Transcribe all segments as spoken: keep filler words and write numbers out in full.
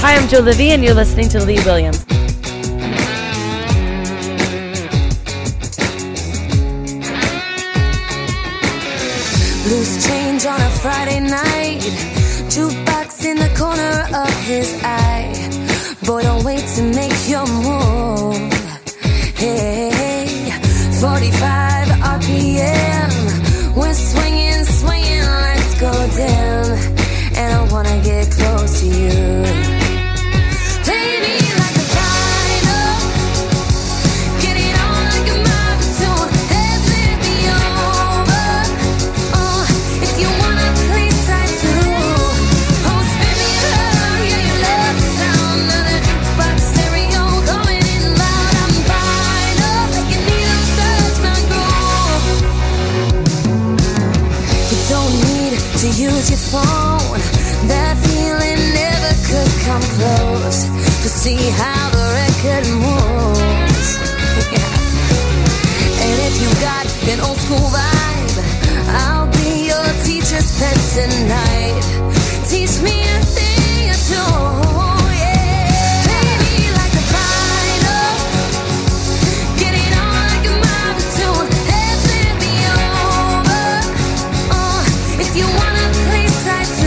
Hi, I'm Joe Livy, and you're listening to Lee Williams. Loose change on a Friday night, jukebox in the corner of his eye. Boy, don't wait to make your move. Hey, forty-five R P M, we're swinging, swinging, let's go down. And I wanna get close to you. Play me like a final, get it on like a mountain tune. Hey, flip me over, oh, if you wanna play side two. Oh, spin me around, yeah, you love the sound of the jukebox stereo going in loud. I'm final, like you need to touch my groove. You don't need to use your phone. That feeling never could come close to see how the record moves. Yeah. And if you got an old school vibe, I'll be your teacher's pet tonight. Teach me a thing or two. Yeah. Play me like a final, get it on like a mountain tune. Hey, flip me over, oh, if you wanna play side two.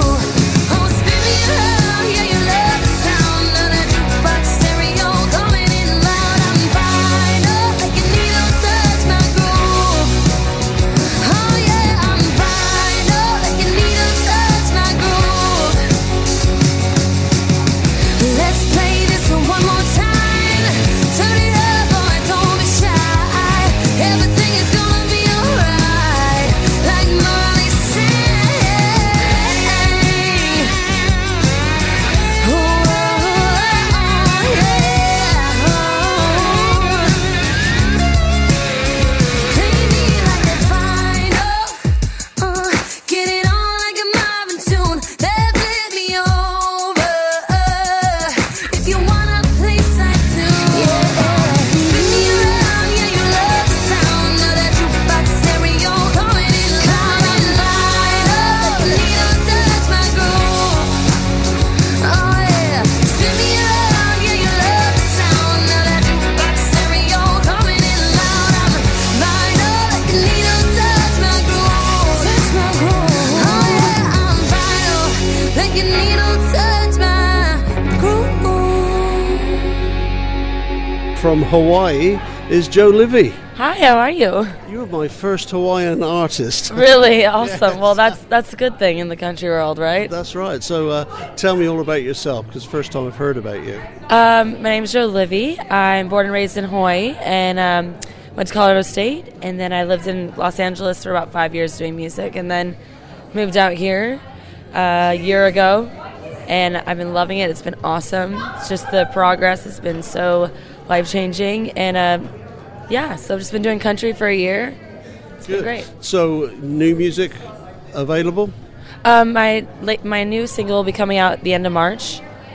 From Hawaii is Joe Livy. Hi, how are you? You're my first Hawaiian artist. Really? Awesome. Yes. Well, that's that's a good thing in the country world, right? That's right. So uh, tell me all about yourself, because first time I've heard about you. Um, my name is Joe Livy. I'm born and raised in Hawaii, and um, went to Colorado State, and then I lived in Los Angeles for about five years doing music, and then moved out here uh, a year ago, and I've been loving it. It's been awesome. It's just the progress has been so life-changing, and uh, yeah, so I've just been doing country for a year. It's Good. been great. So new music available? Um, my my new single will be coming out at the end of March.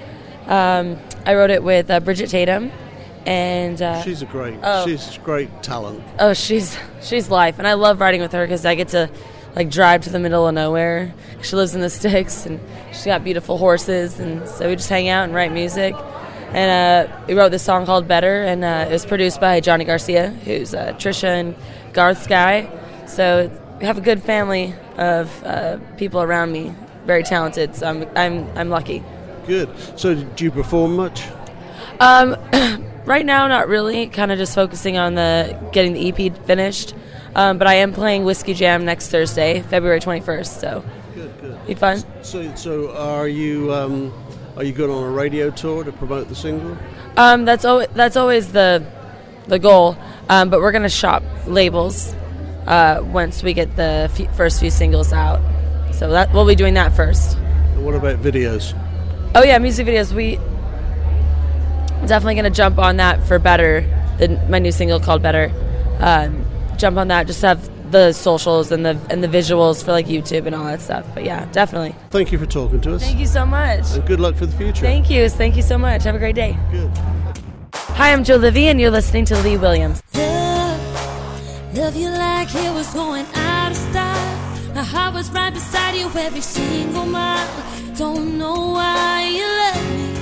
Um, I wrote it with uh, Bridget Tatum, and uh, she's a great, oh. she's great talent. Oh, she's she's life, and I love writing with her because I get to like drive to the middle of nowhere. She lives in the sticks, and she's got beautiful horses, and so we just hang out and write music. And uh, we wrote this song called Better, and uh, it was produced by Johnny Garcia, who's uh, Trisha and Garth's guy. So we have a good family of uh, people around me, very talented. So I'm I'm I'm lucky. Good. So do you perform much? Um, right now, not really. Kind of just focusing on the getting the E P finished. Um, but I am playing Whiskey Jam next Thursday, February twenty-first. So good, good. Be fun. So so are you? Um, Are you going on a radio tour to promote the single? Um, that's always that's always the the goal. Um, but we're gonna shop labels uh, once we get the f- first few singles out. So that we'll be doing that first. And what about videos? Oh yeah, music videos. We definitely gonna jump on that for Better. The, my new single called Better. Um, jump on that. Just have the socials and the and the visuals for like YouTube and all that stuff. But yeah, definitely. Thank you for talking to us. Thank you so much. And good luck for the future. Thank you. Thank you so much. Have a great day. Good. Hi, I'm Joe Livy, and you're listening to Lee Williams. Love, love you like it was going out of style. My heart was right beside you every single mile. Don't know why you left me.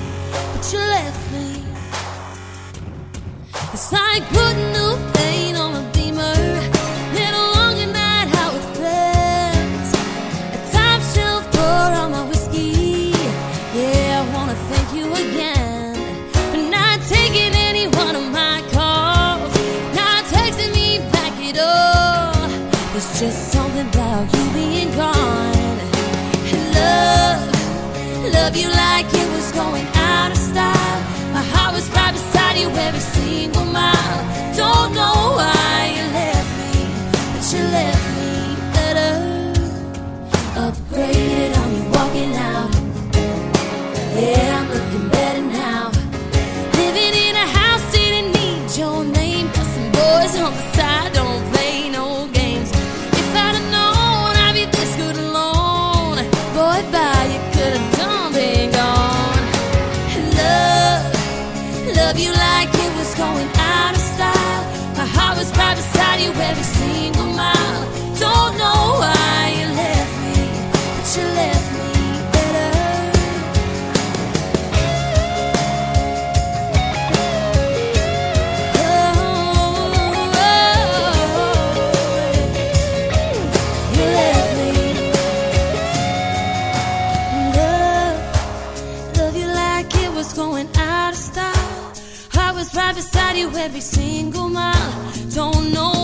It's like putting new paint on a Beamer, and a longer night out with friends. A top shelf pour on my whiskey. Yeah, I wanna thank you again for not taking any one of my calls, not texting me back at all. There's just something about you being gone. And love, love you like it was going out of style. My heart was right beside you every single mile. Don't know why you left me, but you left me better. Upgraded on you walking out. Yeah, I'm looking better now. Living in a house, didn't need your name. Got some boys on the side, don't play no games. If I'd have known I'd be this good alone, boy, bye, you could have done been gone. And love, love you like it was going out of style. My heart was right beside you every single mile. Don't know why you left me, but you left me better. Going out of style. I was right beside you every single mile. Don't know